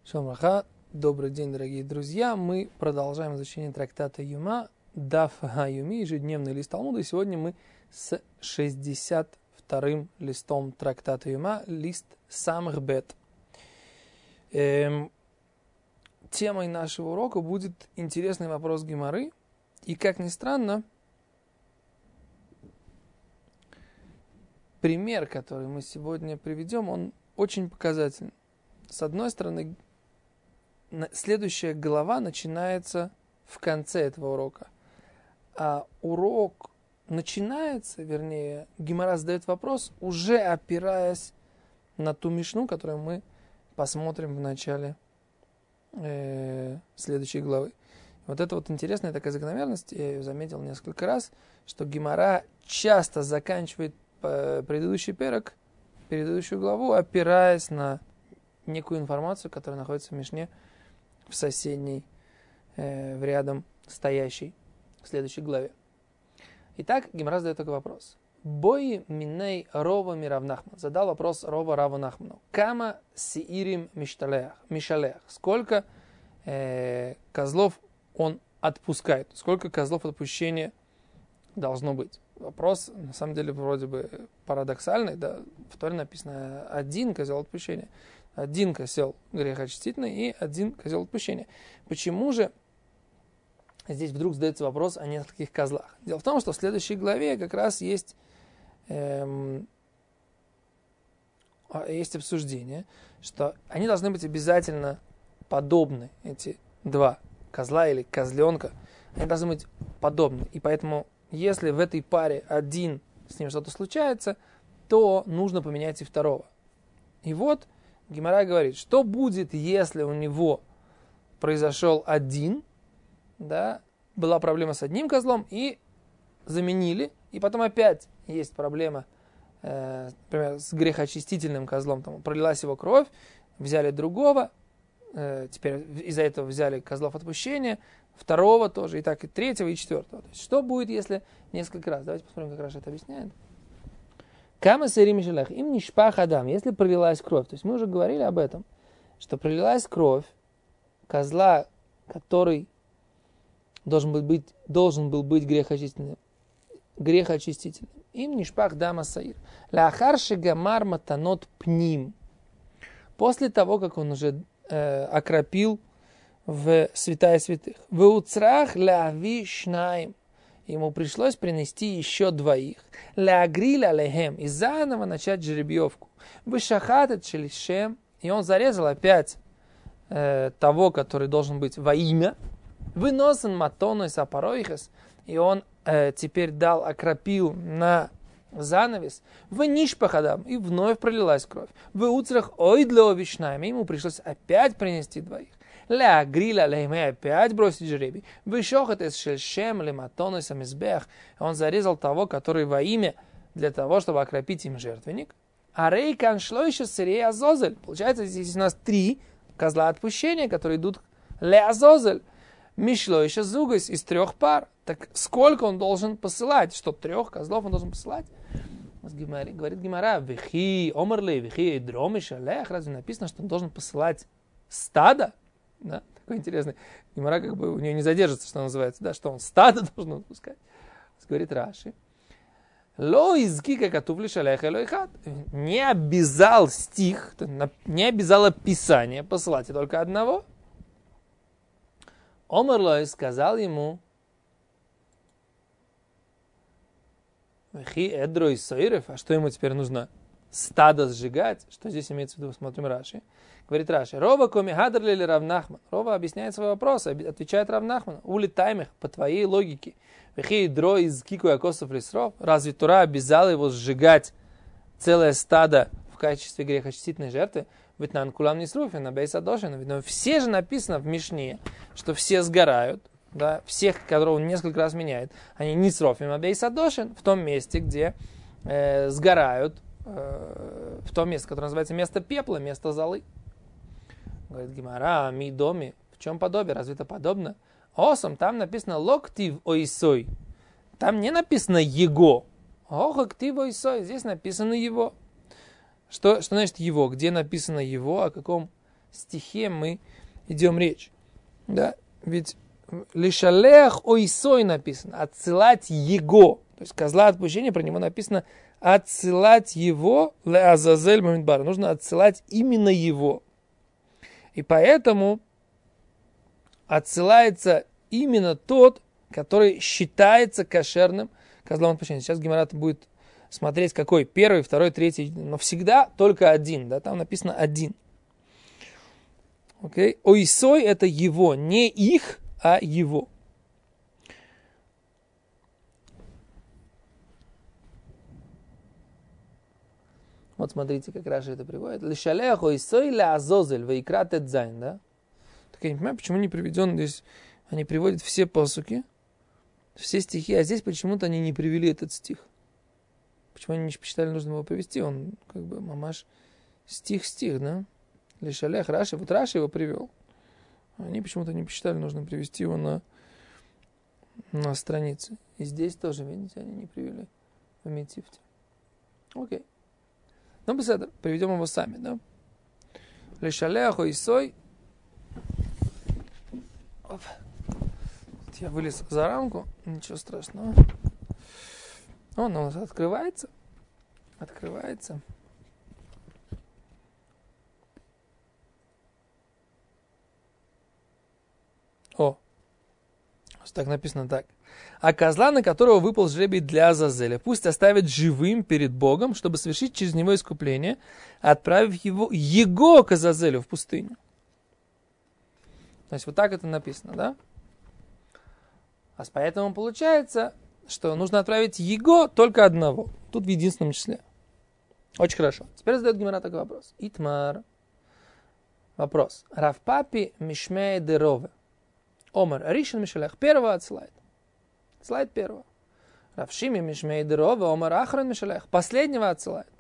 Шалом Раха. Добрый день, дорогие друзья. Мы продолжаем изучение трактата Юма, Даф Ха-Юми, ежедневный лист Талмуда. И сегодня мы с 62-м листом трактата Юма, лист Самых Бет. Темой нашего урока будет интересный вопрос Гемары. И, как ни странно, пример, который мы сегодня приведем, он очень показательный. С одной стороны, следующая глава начинается в конце этого урока. А урок начинается, вернее, Гемара задает вопрос, уже опираясь на ту мишну, которую мы посмотрим в начале следующей главы. Вот это вот интересная такая закономерность, я ее заметил несколько раз, что Гемара часто заканчивает предыдущий перек, предыдущую главу, опираясь на некую информацию, которая находится в мишне, в соседней, в рядом стоящей в следующей главе. Итак, Гемара задает такой вопрос. Бои миней Рова Мирав Нахман. Задал вопрос Рова Раву Нахману. Кама сиирим мишалех. Сколько козлов он отпускает? Сколько козлов отпущения должно быть? Вопрос, на самом деле, вроде бы парадоксальный. Да? В Торе написано один козел отпущения. Один козел грехоочистительный и один козел отпущения. Почему же здесь вдруг задается вопрос о нескольких козлах? Дело в том, что в следующей главе как раз есть обсуждение, что они должны быть обязательно подобны, эти два козла или козленка, они должны быть подобны. И поэтому, если в этой паре один с ним что-то случается, то нужно поменять и второго. И вот Гемара говорит, что будет, если у него произошел один, да, была проблема с одним козлом, и заменили, и потом опять есть проблема, например, с грехоочистительным козлом, там пролилась его кровь, взяли другого, теперь из-за этого взяли козлов отпущения, второго тоже, и так и третьего, и четвертого. То есть, что будет, если несколько раз? Давайте посмотрим, как Раша это объясняет. Кама сэрим мишалех, им нишпах адам, если пролилась кровь. То есть мы уже говорили об этом, что пролилась кровь козла, который должен был быть грехоочистительным. Им нишпах дама саир. Лахар шегамар матанот пним. После того, как он уже окропил в святая святых. В уцрах лави шнаим. Ему пришлось принести еще двоих. Лаагриля лехем. И заново начать жеребьевку. Вышахатет шелишем. И он зарезал опять того, который должен быть во имя. Выносен матоной сапароихес. И он теперь окропил на занавес. В нишпахадам. И вновь пролилась кровь. В уцрах ойдловишнаем. Ему пришлось опять принести двоих. Ля гриля лейме опять бросить жребий. Вышохат из шельшем лематону самизбех. Он зарезал того, который во имя, для того, чтобы окропить им жертвенник. А рейкан шло еще сырей азозель. Получается, здесь у нас 3 козла отпущения, которые идут ле азозель. Мишло еще зугас из 3 пар. Так сколько он должен посылать? Что 3 козлов он должен посылать? Говорит Гемара, вихи омерли, вихи дроми шалех. Разве написано, что он должен посылать стадо? Да, такой интересный. Гемара как бы у нее не задержится, что называется, да, что он стадо должен отпускать. Говорит Раши. Ло изки как атувли шалех элойхат. Не обязал стих, не обязало Писание посылать только одного. Омар Лой сказал ему, Вехи эдро из сойрев, а что ему теперь нужно? Стадо сжигать? Что здесь имеется в виду? Смотрим Раши. Говорит Раши, Рова коми хадр ли Рав Нахман? Рова объясняет свой вопрос, отвечает Рав Нахман. Улетаем их по твоей логике. Вехи дро из кику якосов лисров. Разве Тура обязала его сжигать целое стадо в качестве грехочистительной жертвы? Ведь на анкулам не сруфи, на бейса дошина. Но все же написано в Мишне, что все сгорают, да, всех, которых он несколько раз меняет, они не срофим, а бейса дошин, в том месте, где сгорают, в том месте, которое называется место пепла, место золы. Говорит Гемара, ми доми, в чем подобие? Разве это подобно? Осом, там написано локтив ойсой. Там не написано его. Охоктив ойсой, здесь написано его. Что значит его? Где написано его? О каком стихе мы идем речь. Да? Ведь лишалех ойсой написано, отсылать его. То есть козла отпущения, про него написано отсылать его леазазель бамидбар. Нужно отсылать именно его. И поэтому отсылается именно тот, который считается кошерным козлом отпущения. Сейчас Гемара будет смотреть, какой первый, второй, третий, но всегда только один. Да? Там написано один. Okay? Ойсой это его, не их, а его. Вот смотрите, как Раши это приводит. Лишалех ойсой леазозель ваикра тедзайн, да? Так я не понимаю, почему не приведен здесь. Они приводят все посуки, все стихи, а здесь почему-то они не привели этот стих. Почему они не посчитали нужным его привести? Он как бы мамаш стих, да? Лишалех Раши, вот Раши его привел. Они почему-то не посчитали нужным привести его на странице. И здесь тоже, видите, они не привели в Митифте. Окей. Ну, беседа, приведем его сами, да? Лишалех ойсой. Оп. Я вылез за рамку, ничего страшного. Он у нас открывается. О, так написано так. А козла, на которого выпал жребий для Азазеля, пусть оставит живым перед Богом, чтобы совершить через него искупление, отправив его к Азазелю в пустыню. То есть вот так это написано, да? А поэтому получается, что нужно отправить его только одного. Тут в единственном числе. Очень хорошо. Теперь задает Гемара такой вопрос. Итмар. Вопрос. Рав Папи Мишмей Дерове. Омар Ришен Мишелех. Первого отсылает. Отсылает первого. Рав Шими Мишмей Дерове. Омар Ахрон Мишелех. Последнего отсылает.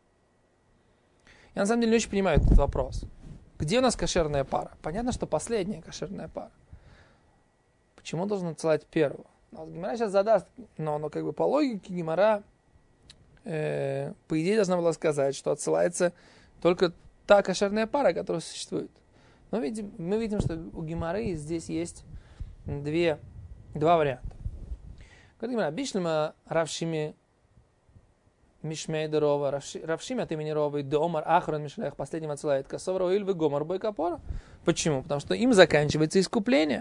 Я на самом деле не очень понимаю этот вопрос. Где у нас кошерная пара? Понятно, что последняя кошерная пара. Почему должен отсылать первого? Гемара сейчас задаст, но как бы по логике Гемара по идее должна была сказать, что отсылается только та кошерная пара, которая существует. Но мы видим, что у Гемары здесь есть два варианта. Говорит Гемара, Бишлема Равшими Мишмей Дерова, Равшими от имени Рова и Домар Ахрон Мишлех последним отсылает Касовра Уиль Гомар Бойкапора. Почему? Потому что им заканчивается искупление.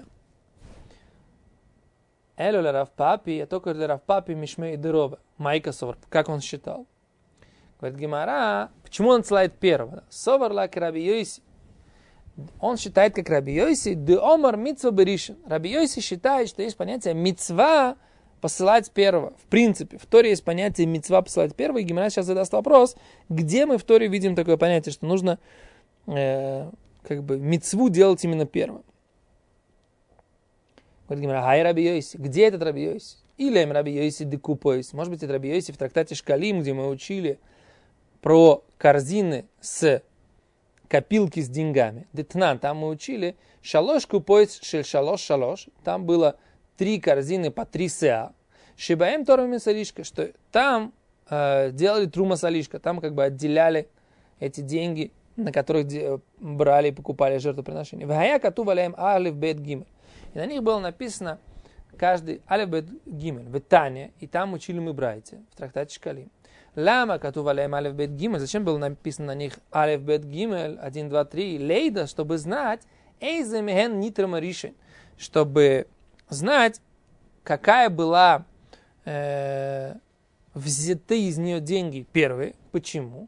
Элю ле Рав Папи, а только для Рав Папи Мишмей Дерова. Майка Совар, как он считал? Говорит Гемара, почему он отсылает первого? Совар лак Раби Йоси. Он считает, как Раби Йоси, де омар митцва беришин. Раби Йоси считает, что есть понятие митцва посылать первого. В принципе, в Торе есть понятие митцва посылать первого. И Гемара сейчас задаст вопрос, где мы в Торе видим такое понятие, что нужно митцву делать именно первым. Говорит Гемара, хай Раби Йоси. Где этот Раби Йоси? Или Раби Йоси декупойс. Может быть, это Раби Йоси в трактате Шкалим, где мы учили про корзины с копилки с деньгами. Детнан, там мы учили шалош купойс шель шалош. Там было 3 корзины по 3 сеа. Шибаем торами салишка, что там делали трума салишка, там как бы отделяли эти деньги, на которых брали и покупали жертвоприношения. Вая кату валяем алиф бет гимель. И на них было написано каждый алиф бет гимель в Тане, и там учили мы братья в трактате Шкалим. Лама кату валяем алиф бет гимель. Зачем было написано на них алиф бет гимель 1, 2, 3? Лейда, чтобы знать эйзе меген нитрама ришен, чтобы знать, какая была взяты из нее деньги первые. Почему?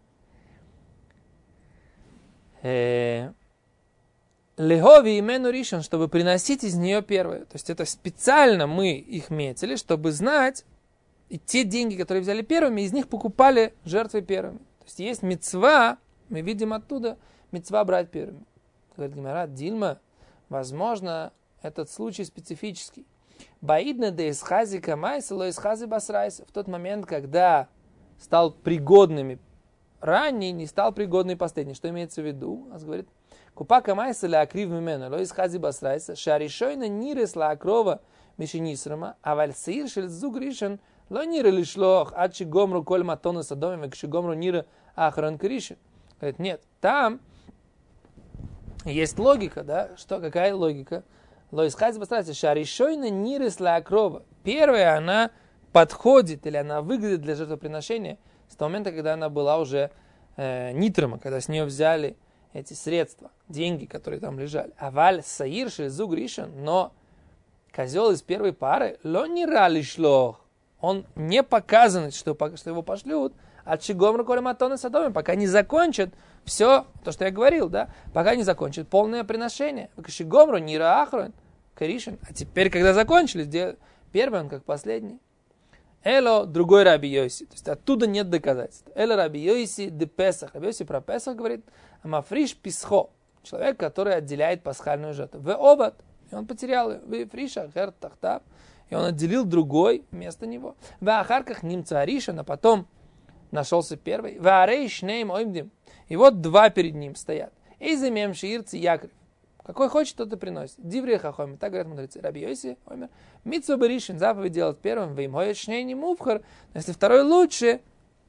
Легови имену ришон, чтобы приносить из нее первые. То есть это специально мы их метили, чтобы знать, и те деньги, которые взяли первыми, из них покупали жертвы первыми. То есть мицва, мы видим оттуда мицва брать первыми. Говорит Гемара, Дильма, возможно, этот случай специфический. Баидна де исхази камайса ло исхази басрайса. В тот момент, когда стал пригодными ранний, не стал пригодный последний. Что имеется в виду? Он говорит, купа камайса ля акрив мимена ло исхази басрайса шаришойна нирес ла акрова мишенисрама аваль сир шель зуг ришен ло нире лишлох адши гомру коль матону садомим экши гомру нире ахран кришен. Говорит, нет, там есть логика, да? Что, какая логика? Лоисхайс бастраси шаришойна нирис ла акрова. Первая, она подходит, или она выглядит для жертвоприношения с того момента, когда она была уже нитрама, когда с нее взяли эти средства, деньги, которые там лежали. Аваль саир шельзу гришен, но козел из первой пары, ло не рали шлох, он не показан, что его пошлют, от шигомру колематоны садовым, пока не закончат все, то, что я говорил, да, пока не закончат полное приношение. Шигомру не раахрон, каришин. А теперь, когда закончили, первый он как последний. Эло, другой Раби Йоси. То есть оттуда нет доказательств. Эло Раби Йоси де Песах. Раби Йоси про Песах говорит, амафриш писхо. Человек, который отделяет пасхальную жертву. В обад. И он потерял ее. В фриша, хер тахтав. И он отделил другой вместо него. В ахарках немца аришан, а потом нашелся первый. В арейш нейм оймдим. И вот два перед ним стоят. Эйземем шиирцы якрив. Какой хочет, тот и приносит. Диврия хахоми. Так говорят мудрецы. Раби Йоси, омер. Митсва беришин. Заповедь делать первым. Веймхоет шнейни мувхар. Если второй лучше,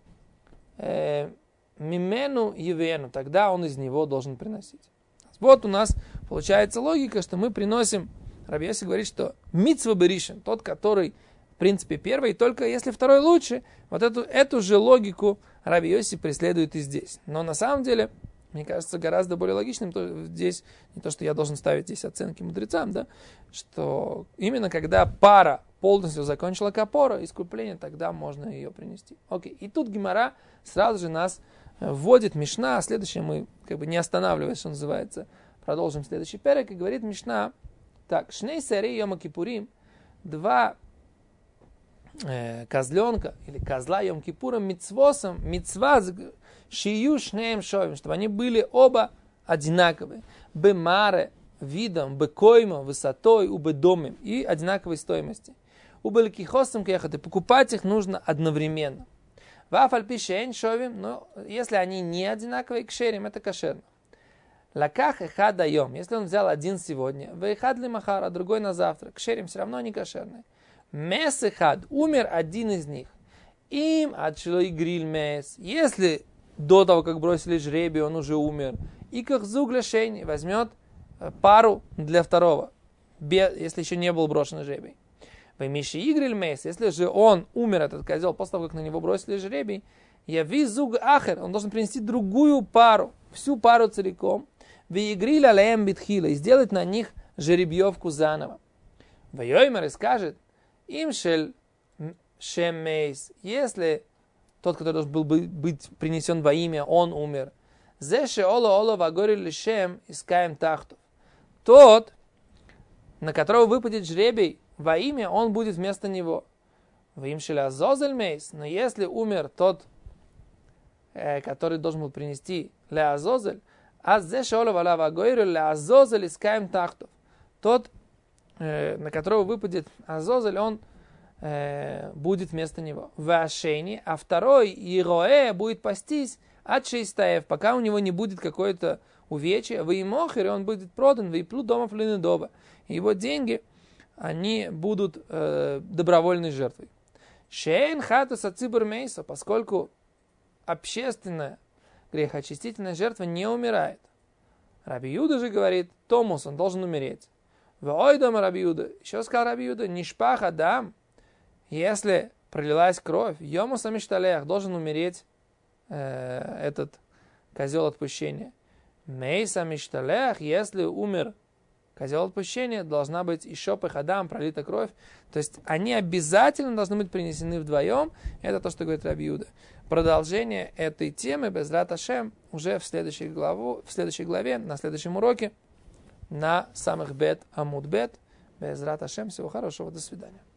мимену евену. Тогда он из него должен приносить. Вот у нас получается логика, что мы приносим. Раби Йоси говорит, что митсва беришин. Тот, который в принципе первый. Только если второй лучше. Вот эту же логику Раби Йоси преследует и здесь. Но на самом деле, мне кажется, гораздо более логичным здесь, не то, что я должен ставить здесь оценки мудрецам, да, что именно когда пара полностью закончила капора, искупление, тогда можно ее принести. Окей. И тут Гемара сразу же нас вводит Мишна, следующее мы как бы не останавливаясь, что называется, продолжим следующий перек, и говорит Мишна, так, шней сарей йома кипурим, два козленка или козла Йом Кипура мицвосом, мицва шию шнеем шовим, чтобы они были оба одинаковые. Бемаре видом, бекоймо, высотой, убедомим и одинаковой стоимости. Убеликихосом кехат, и покупать их нужно одновременно. Вафальпишейн шовим, но если они не одинаковые, кшерим, это кошерно. Лаках эхад айом, если он взял один сегодня, вейхад ли махар, а другой на завтра, кшерим, все равно не кошерные. Месехад, умер один из них. Им отшло и гриль мес. Если до того, как бросили жребий, он уже умер. И как зугляшень возьмет пару для второго, если еще не был брошен жребий. Ваймиши и гриль мес. Если же он умер, этот козел, после того, как на него бросили жребий, яви зуг ахер, он должен принести другую пару, всю пару целиком. Виигриль алеем битхила, и сделать на них жеребьевку заново. Вайоймер и скажет, им шель шемейс, если тот, который должен был быть принесен во имя, он умер. Зеше оло вагори лишем искаем тахтов. Тот, на которого выпадет жребий во имя, он будет вместо него. Им шель азозель мейс, но если умер тот, который должен был принести ле азозель, а зеше оло вагори ле азозель искаем тахтов. Тот, на которого выпадет азозель, он будет вместо него. В ашени, а второй, Ироэ, будет пастись от шейстаев, пока у него не будет какое-то увечье. В имохере он будет продан, в иплу дома флинедоба. Его деньги, они будут добровольной жертвой. Шейн хатус ацибур мейса, поскольку общественная грехоочистительная жертва не умирает. Раби Юда же говорит, Томус, он должен умереть. В ойдома Раби Юда, еще сказал Раби Юда, нишпах адам, если пролилась кровь, йомуса мишталех, должен умереть этот козел отпущения. Мейса мишталех, если умер козел отпущения, должна быть еще пехадам, пролита кровь. То есть они обязательно должны быть принесены вдвоем. Это то, что говорит Раби Юда. Продолжение этой темы, Безрат Ашем, уже в следующей главе, на следующем уроке, на самых бет, амуд бет. Безрат Ашем, всего хорошего, до свидания.